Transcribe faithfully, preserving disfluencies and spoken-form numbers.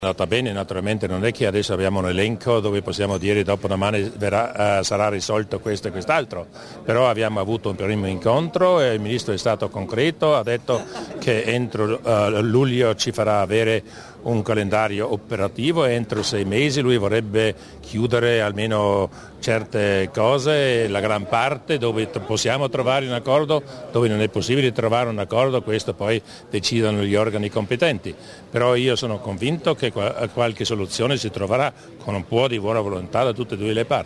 È andata bene, naturalmente non è che adesso abbiamo un elenco dove possiamo dire dopo domani verrà, uh, sarà risolto questo e quest'altro, però abbiamo avuto un primo incontro e il Ministro è stato concreto, ha detto che entro uh, luglio ci farà avere un calendario operativo e entro sei mesi lui vorrebbe chiudere almeno certe cose, la gran parte dove possiamo trovare un accordo, dove non è possibile trovare un accordo, questo poi decidono gli organi competenti, però io sono convinto che qualche soluzione si troverà con un po' di buona volontà da tutte e due le parti.